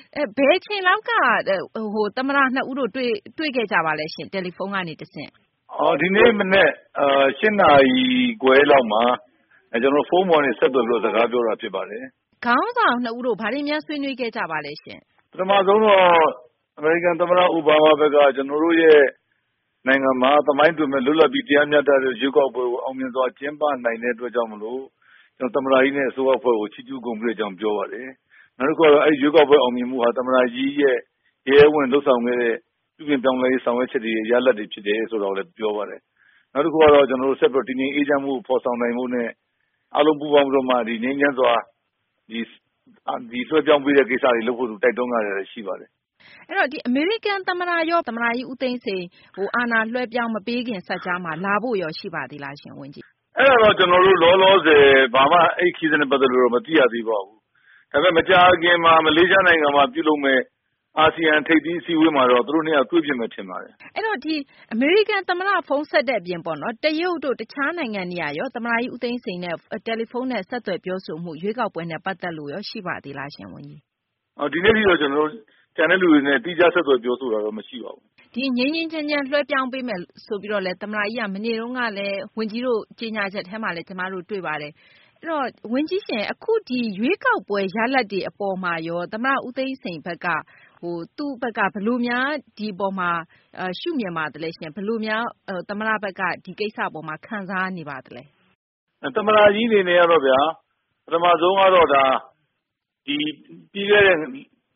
ဘယ်ချိန်လောက်ကသမ္မတနှစ်ဦးတို့တွေ့ခဲ့ကြပါလဲရှင်တယ်လီဖုန်းကနေတဆင့်ဒီနေ့မနေ့8 နာရီခွဲလောက်မှာကျွန်တော်ဖုန်းပေါ်နဲ့ဆက်သွယ်ပြီးတော့စကားပြောတာဖြစ်ပါတယ်ခေါင်းဆောင်နှစ်ဦးတို့ဘာတွေများဆွေးနွေးခဲ့ကြပါလဲရှင်ပထမဆုံးတော့အမေရိကန်သမ္မတအိုဘားမားဘက်ကကျွန်တော်တို့ရဲ့နိုင်ငံမှာသမိုင်းတွင်မဲ့လွတ်လပ်ပြီးတရားမျှတတဲ့ရွေးကောက်ပွဲကိုအောင်မြင်စွာကျင်းပနိုင်တဲ့အတွက်ကြောင့်မလို့ကျွန်တော်သမ္မတကြီးနဲ့အစိုးရအဖွဲ့ကိုချီးကျူးဂုဏ်ပြုတဲ့အကြောင်းပြောပါတယ်နောက်တစ်ခုကတော့အဲဒီရွေးကောက်ပွဲအောင်မြင်မှုဟာသမ္မတကြီးရဲ့ရဲဝင်လှုပ်ဆောင်ခဲ့တဲ့ပြုပြင်ပြောင်းလဲရေးဆောင်ရွက်ချက်တွေရလဒ်တွေဖြစ်တယ်ဆိုတော့လည်းပြောပါတယ်နောက်တစ်ခုကတော့ကျွန်တော်တို့ဆက်ပြီးတည်ငြိမ်အေးချမ်းမှုကိုဖော်ဆောင်နိုင်မှုနဲ့အားလုံးပူးပေါင်းပြီးတော့မှဒီငြိမ်းချမ်းစွာဒီလွှဲပြောင်းပေးတဲ့ကိစ္စတွေလုပ်ဖို့တိုက်တွန်းရတယ်ရှိပါတယ်အဲ့တော့ဒီအမေရိကန်သမ္မတရောသမ္မတကြီးဦးသိန်းစိန်အာဏာလွှဲပြောင်းမပေးခင်စကြားမှာလာဖို့ရောရှိပါသေးလားရှင်ဝန်ကြီးအဲ့တော့ကျွန်တော်တို့လောလောဆယ်ဘာမှအဲ့ခီးတဲ့ပတ်သက်လို့တော့မသိရသေးပါဘူးဒါပေမဲ့မကြာခင်မှာမလေးရှားနိုင်ငံမှာပြုလုပ်မဲ့အာဆီယံထိပ်သီးအစည်းအဝေးမှာတော့သူတို့နှစ်ယောက်တွေ့ဖြစ်မယ်ထင်ပါတယ်အဲ့တော့ဒီအမေရိကန်သမ္မတဖုန်းဆက်တဲ့အပြင်ပေါ့နော်တရုတ်တို့တခြားနိုင်ငံတွေရောသမ္မတကြီးဦးသိန်းစိန်နဲ့တယ်လီဖုန်းနဲ့ဆက်သွယ်ပြောဆိုမှုရွေးကောက်ပွဲနဲ့ပတ်သက်လို့ရောရှိပါသေးလားရှင်ဝန်ကြီးဒီနေ့ထိတော့ကျွန်တော်တို့ကျန်တဲ့လူတွေနဲ့တိကျဆက်သွယ်ပြောဆိုတာတော့မရှိပါဘူးဒီငင်းငင်းချမ်းချမ်းလွှဲပြောင်းပေးမယ်ဆိုပြီးတော့လဲသမ္မတကြီးကမနေ့တုန်းကလည်းဝန်ကြီးတို့ကြေညာချက်ထဲမှာလည်းကျမတို့တွေ့ပါတယ်အဲ့တော့ဝန်ကြီးရှင်အခုဒီရွေးကောက်ပွဲရလဒ်တွေအပေါ်မှာရောသမ္မတဦးသိန်းစိန်ဘက်ကသူ့ဘက်ကဘယ်လိုများဒီပေါ်မှာရှုမြင်ပါသလဲရှင်ဘယ်လိုများသမ္မတဘက်ကဒီကိစ္စပေါ်မှာခံစားနေပါသလဲသမ္မတကြီးအနေနဲ့ကတော့ဗျာပထမဆုံးကတော့ဒါဒီပြီးခဲ့တဲ့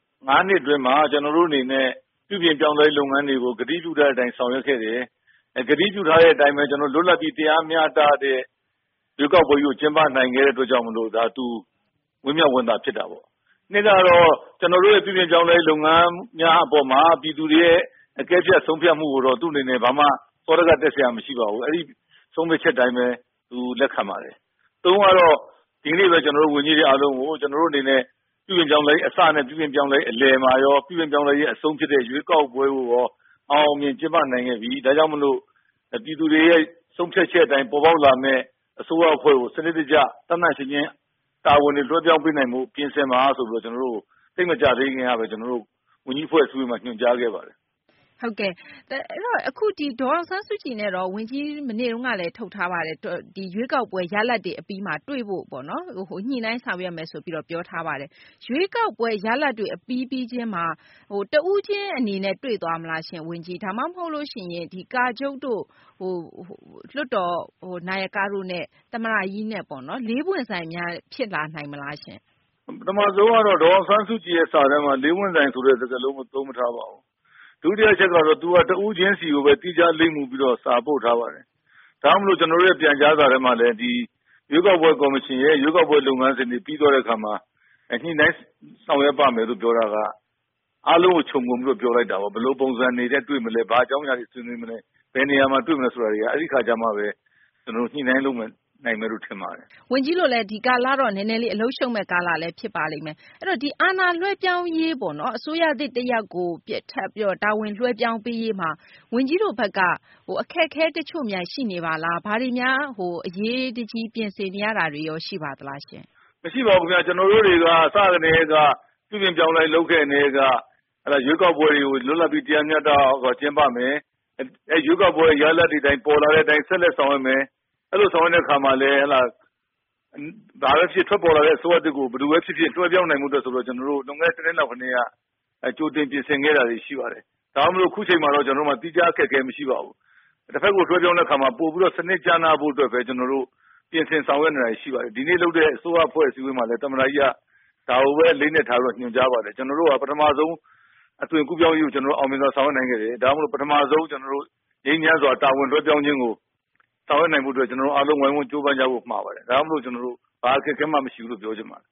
9 နှစ်အတွင်းမှာကျွန်တော်တို့အနေနဲ့ပြုပြင်ပြောင်းလဲလုပ်ငန်းတွေကိုဂတိပြုထားတဲ့အတိုင်းဆောင်ရွက်ခဲ့တယ်ဂတိပြုထားတဲ့အတိုင်းပဲကျွန်တော်လွတ်လပ်ပြီးတရားမျှတတဲ့ရွေးကောက်ပွဲကိုကျင်းပနိုင်ခဲ့တဲ့အတွက်ကြောင့်မလို့ဒါသူဝင်းမြောက်ဝန်တာဖြစ်တာပေါ့နေ့ကတော့ကျွန်တော်တို့ရဲ့ပြုပြင်ပြောင်းလဲလုပ်ငန်းများအပေါ်မှာပြည်သူတွေရဲ့အကဲဖြတ်ဆုံးဖြတ်မှုကိုတော့သူ့အနေနဲ့ဘာမှစောရကတက်เสียမရှိပါဘူးအဲ့ဒီဆုံးဖြတ်ချက်တိုင်းပဲသူလက်ခံပါတယ်သုံးကတော့ဒီနေ့ပဲကျွန်တော်တို့ဝန်ကြီးတွေအားလုံးကိုကျွန်တော်တို့အနေနဲ့ပြုပြင်ပြောင်းလဲအစနဲ့ပြုပြင်ပြောင်းလဲအလယ်မှာရောပြုပြင်ပြောင်းလဲရေးအဆုံးဖြစ်တဲ့ရွေးကောက်ပွဲကိုရောအောင်မြင်ကျင်းပနိုင်ခဲ့ပြီဒါကြောင့်မလို့ပြည်သူတွေရဲ့ဆုံးဖြတ်ချက်အတိုင်းပေါ်ပေါက်လာမဲ့အစိုးရအဖွဲ့ကိုစနစ်တကျတတ်မှတ်ရှင်းချင်းတာဝန်တွေလွှဲပြောင်းပေးနိုင်မှုပြင်ဆင်ပါဆိုပြီးတော့ကျွန်တော်တို့သိမကြသေးခင်ကပဲကျွန်တော်တို့ဝန်ကြီးဖွဲ့အစည်းအဝေးမှာညွှန်ကြားခဲ့ပါတယ်ဟုတ်ကဲ့အဲ့တော့အခုဒီဒေါ်အောင်ဆန်းစုကြည်နဲ့တော့ဝန်ကြီးမနေ့တုန်းကလည်းထုတ်ထားပါတယ်ဒီရွေးကောက်ပွဲရလဒ်တွေအပြီးမှာတွေ့ဖို့ပေါ့နော်ညှိနှိုင်းဆောင်ရွက်မယ်ဆိုပြီးတော့ပြောထားပါတယ်ရွေးကောက်ပွဲရလဒ်တွေအပြီးချင်းမှာတဦးချင်းအနေနဲ့တွေ့သွားမလားရှင်ဝန်ကြီးဒါမှမဟုတ်လို့ရှိရင်ဒီကာချုပ်တို့လွတ်တော်နာယကတို့နဲ့သမ္မတကြီးနဲ့ပေါ့နော်လေးပွင့်ဆိုင်များဖြစ်လာနိုင်မလားရှင်ပထမဆုံးကတော့ဒေါ်အောင်ဆန်းစုကြည်ရဲ့စာထဲမှာလေးပွင့်ဆိုင်ဆိုတဲ့စကားလုံးကိုသုံးမထားပါဘူးဒုတိယချက်ကတော့သူကတဦးချင်းစီကိုပဲတိကျလိမ့်မှုပြီးတော့စာပို့ထားပါတယ်။ဒါမှမဟုတ်ကျွန်တော်တို့ရဲ့ပြန်ကြားစာထဲမှာလည်းဒီရွေးကောက်ပွဲကော်မရှင်ရဲ့ရွေးကောက်ပွဲလုပ်ငန်းစဉ်တွေပြီးတော့တဲ့အခါမှာညှိနှိုင်းဆောင်ရွက်ပါမယ်လို့ပြောတာကအားလုံးကိုခြုံငုံပြီးတော့ပြောလိုက်တာပေါ့ဘယ်လိုပုံစံနေတဲ့တွေ့မလဲဘာအကြောင်းအရာတွေဆွေးနွေးမလဲဘယ်နေရာမှာတွေ့မလဲဆိုတာတွေကအဲ့ဒီခါကျမှပဲကျွန်တော်တို့ညှိနှိုင်းလုပ်မယ်နိုင်မယ်လို့ထင်ပါတယ်ဝန်ကြီးလို့လည်းဒီကာလတော့နည်းနည်းလေးအလုံးရှုံမဲ့ကာလလည်းဖြစ်ပါလိမ့်မယ်အဲ့တော့ဒီအာဏာလွှဲပြောင်းရေးပေါ့နော်အစိုးရသစ်တယောက်ကိုထပ်ပြီးတော့တာဝန်လွှဲပြောင်းပေးရေးမှာဝန်ကြီးတို့ဘက်ကအခက်အခဲတချို့များရှိနေပါလားဘာတွေများအရေးတကြီးပြင်ဆင်နေရတာတွေရောရှိပါသလားရှင်မရှိပါဘူးခင်ဗျာကျွန်တော်တို့တွေကစကနေကပြုပြင်ပြောင်းလဲလုပ်ခဲ့နေကအဲ့ဒါရွေးကောက်ပွဲတွေကိုလွတ်လပ်ပြီးတရားမျှတအောင်ကျင်းပမယ်အဲရွေးကောက်ပွဲရလဒ်တွေတိုင်းပေါ်လာတဲ့အတိုင်းဆက်လက်ဆောင်ရွက်မယ်အဲ့လိုဆောင်ရွက်တဲ့အခါမှာလည်းဟလာဒါပဲဖြစ်ထွက်ပေါ်လာတဲ့အစိုးရတစ်ကိုဘယ်သူပဲဖြစ်ဖြစ်တွဲပြောင်းနိုင်မှုအတွက်ဆိုတော့ကျွန်တော်တို့လုံငယ်တဲ့နောက်ခဏကြိုတင်ပြင်ဆင်ခဲ့တာတွေရှိပါတယ်။ဒါမှမဟုတ်ခုချိန်မှာတော့ကျွန်တော်တို့မှတိကျအခက်အခဲမရှိပါဘူး။တစ်ဖက်ကိုတွဲပြောင်းတဲ့အခါမှာပို့ပြီးတော့စနစ်ကျနာဖို့အတွက်ပဲကျွန်တော်တို့ပြင်ဆင်ဆောင်ရွက်နေတာရှိပါတယ်။ဒီနေ့လုပ်တဲ့အစိုးရအဖွဲ့အစည်းအဝေးမှာလည်းသမ္မတကြီးကဒါကိုပဲလေးနဲ့ထားပြီးညွှန်ကြားပါတယ်။ကျွန်တော်တို့ကပထမဆုံးအသွင်ကူးပြောင်းရေးကိုကျွန်တော်တို့အောင်မြင်စွာဆောင်ရွက်နိုင်ခဲ့တယ်။ဒါမှမဟုတ်ပထမဆုံးကျွန်တော်တို့ငြိမ်းချမ်းစွာတာဝန်လွှဲပြောင်းခြင်းကိုဆောင်ရွက်နိုင်မှုအတွက်ကျွန်တော်တို့အားလုံးဝိုင်းဝန်းကြိုးပမ်းကြဖို့မှာပါတယ်။ဒါမှမဟုတ်ကျွန်တော်တို့ဘာအခက်အခဲမှမရှိဘူးလို့ပြောချင်ပါတယ်